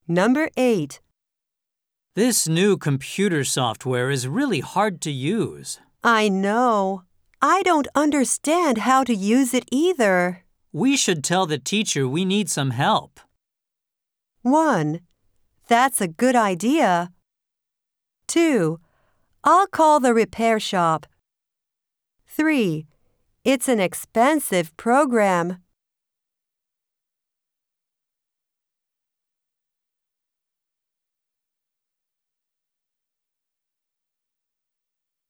Number 8. This new computer software is really hard to use. I know. I don't understand how to use it either. We should tell the teacher we need some help. 1. That's a good idea. 2. I'll call the repair shop. 3. It's an expensive program.